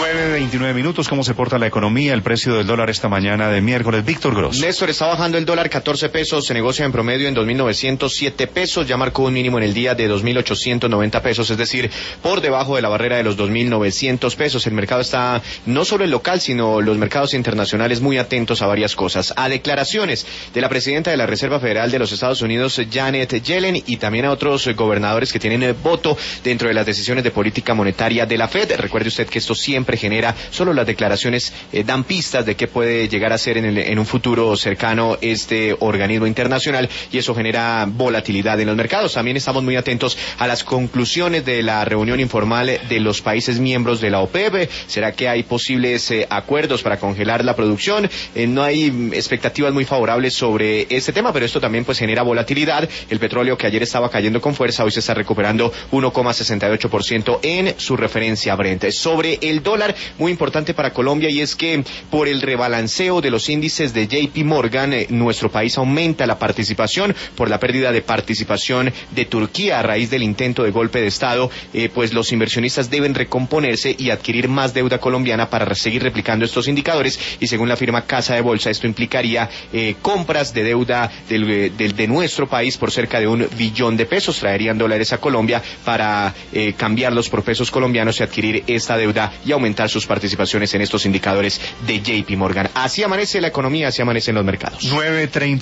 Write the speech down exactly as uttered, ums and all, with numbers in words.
nueve veintinueve minutos, ¿cómo se porta la economía? El precio del dólar esta mañana de miércoles. Víctor Gross. Néstor, está bajando el dólar catorce pesos, se negocia en promedio en dos mil novecientos siete pesos, ya marcó un mínimo en el día de dos mil ochocientos noventa pesos, es decir, por debajo de la barrera de los dos mil novecientos pesos. El mercado está, no solo el local, sino los mercados internacionales muy atentos a varias cosas, a declaraciones de la presidenta de la Reserva Federal de los Estados Unidos, Janet Yellen, y también a otros gobernadores que tienen voto dentro de las decisiones de política monetaria de la Fed. Recuerde usted que esto siempre genera, solo las declaraciones eh, dan pistas de qué puede llegar a ser en, el, en un futuro cercano este organismo internacional, y eso genera volatilidad en los mercados. También estamos muy atentos a las conclusiones de la reunión informal de los países miembros de la OPEP. ¿Será que hay posibles eh, acuerdos para congelar la producción? Eh, no hay expectativas muy favorables sobre este tema, pero esto también pues genera volatilidad. El petróleo, que ayer estaba cayendo con fuerza, hoy se está recuperando uno coma sesenta y ocho por ciento en su referencia Brent. Sobre el dólar, muy importante para Colombia, y es que por el rebalanceo de los índices de J P Morgan, eh, nuestro país aumenta la participación por la pérdida de participación de Turquía a raíz del intento de golpe de Estado. Eh, pues los inversionistas deben recomponerse y adquirir más deuda colombiana para seguir replicando estos indicadores, y según la firma Casa de Bolsa, esto implicaría eh, compras de deuda del, del, de nuestro país por cerca de un billón de pesos. Traerían dólares a Colombia para eh, cambiarlos por pesos colombianos y adquirir esta deuda y aumentar sus participaciones en estos indicadores de J P Morgan. Así amanece la economía, así amanecen los mercados. nueve treinta